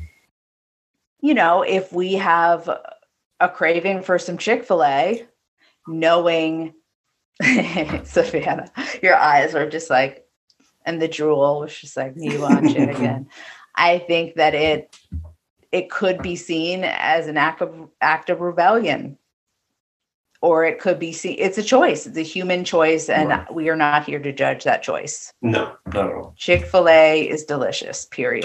B: if we have a craving for some Chick-fil-A, knowing, Savannah, your eyes were just like, and the drool was just like, me watch it again. I think that it could be seen as an act of rebellion. Or it could be it's a choice. It's a human choice, and we are not here to judge that choice.
C: No, not at all.
B: Chick-fil-A is delicious, period.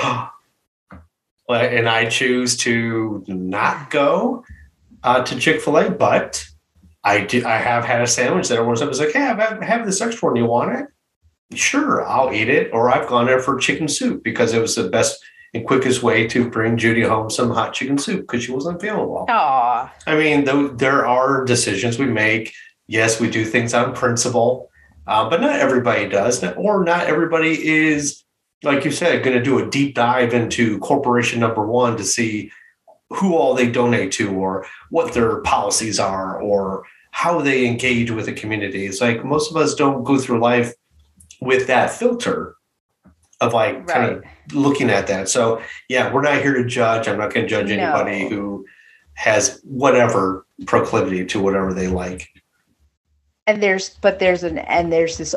C: And I choose to not go to Chick-fil-A, but I have had a sandwich that everyone was like, hey, have this extra one. You want it? Sure, I'll eat it. Or I've gone there for chicken soup because it was the best and quickest way to bring Judy home some hot chicken soup because she wasn't feeling well.
B: Aww.
C: I mean, there are decisions we make. Yes, we do things on principle, but not everybody does. Or not everybody is, like you said, going to do a deep dive into corporation number one to see who all they donate to or what their policies are or how they engage with the community. It's like most of us don't go through life with that filter of like kind of looking at that. So yeah, we're not here to judge. I'm not going to judge anybody who has whatever proclivity to whatever they like.
B: And there's this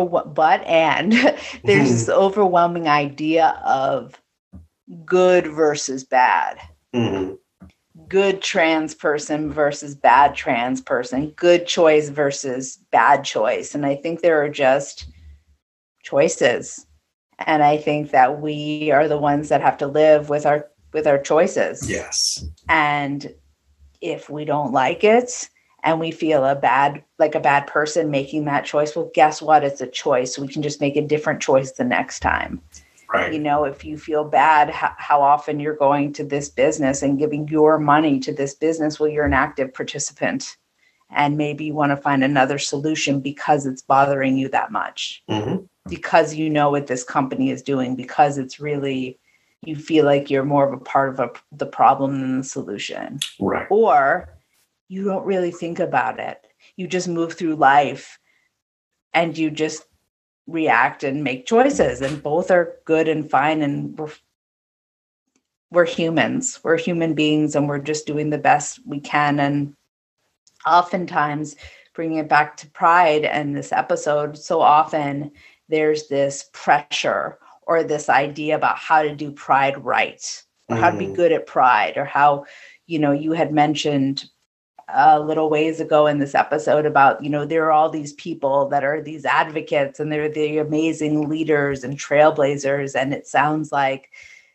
B: overwhelming idea of good versus bad.
C: Mm-hmm.
B: Good trans person versus bad trans person, good choice versus bad choice. And I think there are just choices. And I think that we are the ones that have to live with our choices.
C: Yes.
B: And if we don't like it and we feel like a bad person making that choice, well, guess what? It's a choice. We can just make a different choice the next time.
C: Right.
B: If you feel bad, how often you're going to this business and giving your money to this business, well, you're an active participant. And maybe you want to find another solution because it's bothering you that much.
C: Mm-hmm.
B: Because you know what this company is doing, because it's really, you feel like you're more of a part of the problem than the solution.
C: Right.
B: Or you don't really think about it. You just move through life and you just react and make choices, and both are good and fine. And we're humans, we're human beings, and we're just doing the best we can. And oftentimes bringing it back to pride and this episode, so often there's this pressure or this idea about how to do pride right, or how to be good at pride, or how, you had mentioned a little ways ago in this episode about, there are all these people that are these advocates and they're the amazing leaders and trailblazers. And it sounds like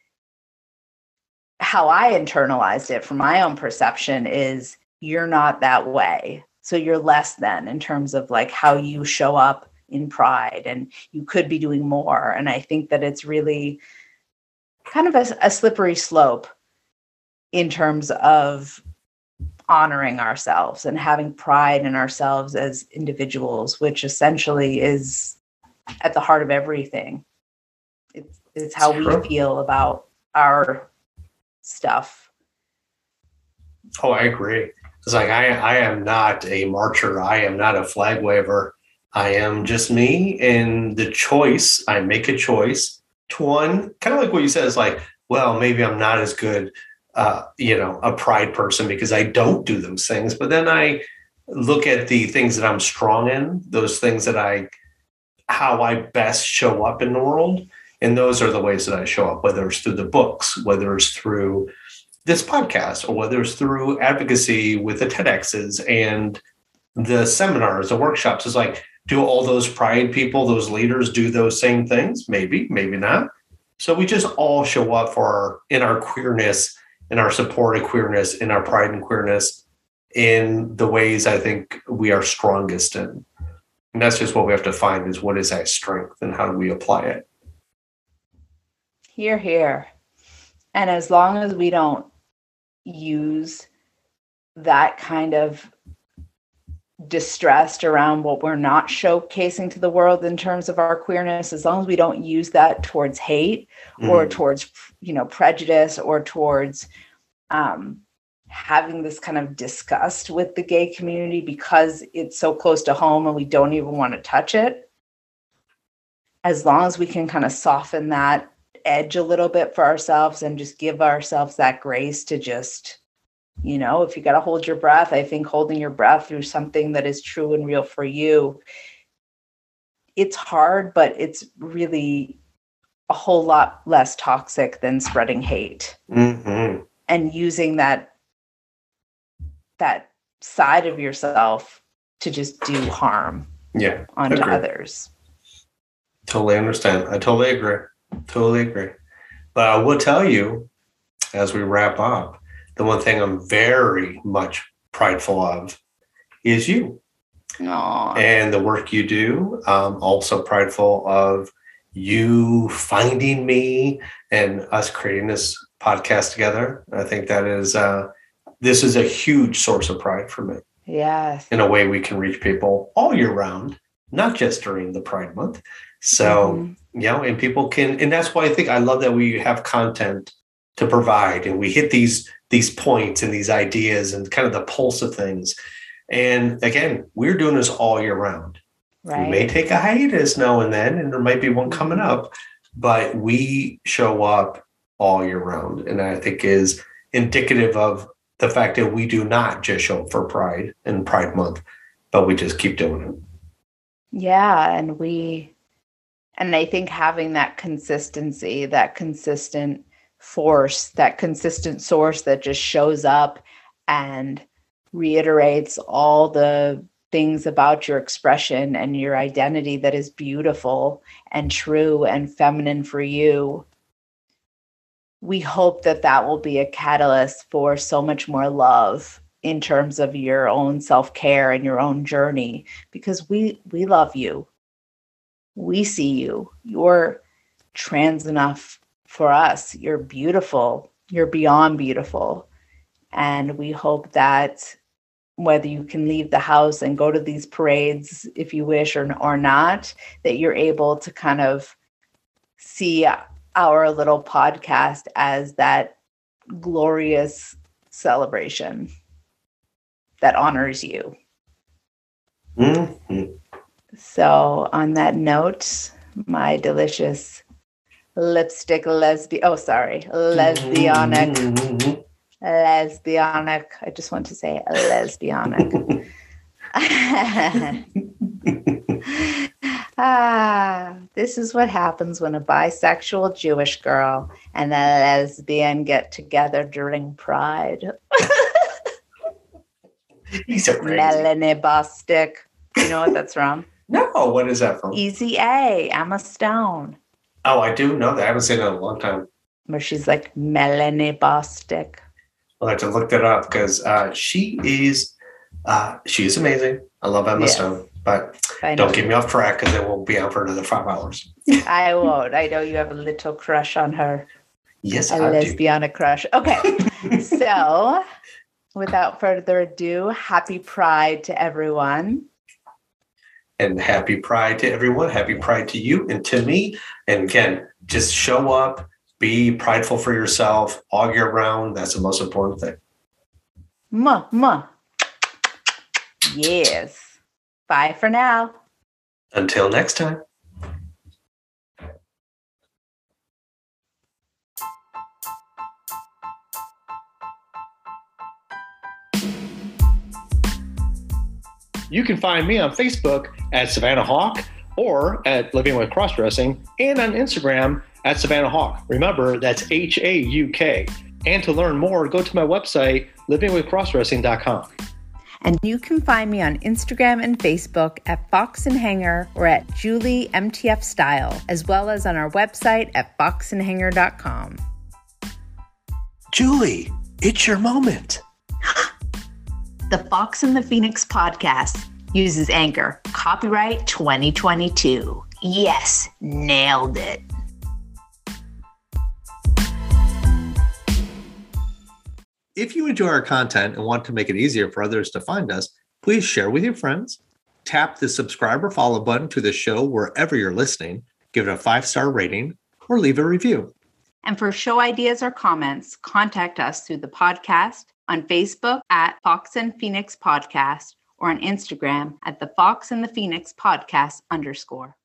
B: how I internalized it from my own perception is you're not that way. So you're less than in terms of like how you show up in pride, and you could be doing more. And I think that it's really kind of a slippery slope in terms of honoring ourselves and having pride in ourselves as individuals, which essentially is at the heart of everything. It's how we feel about our stuff.
C: Oh, I agree. It's like I am not a marcher. I am not a flag waver. I am just me, and the choice, I make a choice to one, kind of like what you said, is like, well, maybe I'm not as good, a pride person because I don't do those things. But then I look at the things that I'm strong in, those things that I how I best show up in the world. And those are the ways that I show up, whether it's through the books, whether it's through this podcast, or whether it's through advocacy with the TEDx's and the seminars, the workshops. It's like, do all those Pride people, those leaders do those same things? Maybe, maybe not. So we just all show up in our queerness, in our support of queerness, in our pride and queerness, in the ways I think we are strongest in. And that's just what we have to find, is what is that strength and how do we apply it?
B: Hear, hear. And as long as we don't use that kind of distressed around what we're not showcasing to the world in terms of our queerness, as long as we don't use that towards hate or towards, prejudice or towards having this kind of disgust with the gay community because it's so close to home and we don't even want to touch it. As long as we can kind of soften that edge a little bit for ourselves and just give ourselves that grace to just, if you got to hold your breath, I think holding your breath through something that is true and real for you, it's hard, but it's really a whole lot less toxic than spreading hate and using that side of yourself to just do harm onto others.
C: Totally understand. I totally agree. But I will tell you, as we wrap up, the one thing I'm very much prideful of is you.
B: Aww.
C: And the work you do. Also prideful of you finding me and us creating this podcast together. I think that is, this is a huge source of pride for me.
B: Yes.
C: In a way we can reach people all year round, not just during the Pride Month. So, and people can, and that's why I think I love that we have content to provide and we hit these points and these ideas and kind of the pulse of things. And again, we're doing this all year round. Right. We may take a hiatus now and then, and there might be one coming up, but we show up all year round. And I think is indicative of the fact that we do not just show up for Pride and Pride Month, but we just keep doing it.
B: Yeah. And I think having that consistency, that consistent force, that consistent source that just shows up and reiterates all the things about your expression and your identity that is beautiful and true and feminine for you. We hope that will be a catalyst for so much more love in terms of your own self-care and your own journey, because we love you. We see you. You're trans enough for us. You're beautiful. You're beyond beautiful. And we hope that whether you can leave the house and go to these parades if you wish or not, that you're able to kind of see our little podcast as that glorious celebration that honors you.
C: Mm-hmm.
B: So on that note, my delicious lesbianic, I just want to say lesbianic. This is what happens when a bisexual Jewish girl and a lesbian get together during Pride.
C: He's so crazy.
B: Melanie Bostic. You know what that's from?
C: No, what is that from?
B: Easy A, Emma Stone.
C: Oh, I do know that. I haven't seen it in a long time.
B: Where she's like Melanie Bostic.
C: I'll have to look that up because she is amazing. I love Emma Stone, but don't get me off track because it won't be on for another 5 hours.
B: I won't. I know you have a little crush on her.
C: Yes,
B: I do. A lesbianic crush. Okay. So without further ado, happy Pride to everyone.
C: And happy Pride to everyone. Happy Pride to you and to me. And again, just show up, be prideful for yourself all year round. That's the most important thing.
B: Yes. Bye for now.
C: Until next time. You can find me on Facebook at Savannah Hawk
A: or at Living with Crossdressing, and on Instagram at Savannah Hawk. Remember, that's HAUK. And to learn more, go to my website, livingwithcrossdressing.com.
B: And you can find me on Instagram and Facebook at Fox and Hanger or at Julie MTF Style, as well as on our website at foxandhanger.com.
A: Julie, it's your moment.
B: The Fox and the Phoenix podcast uses Anchor. Copyright 2022. Yes, nailed it.
A: If you enjoy our content and want to make it easier for others to find us, please share with your friends. Tap the subscribe or follow button to the show wherever you're listening, give it a 5-star rating, or leave a review.
B: And for show ideas or comments, contact us through the podcast on Facebook at Fox and Phoenix Podcast or on Instagram at the Fox and the Phoenix Podcast _.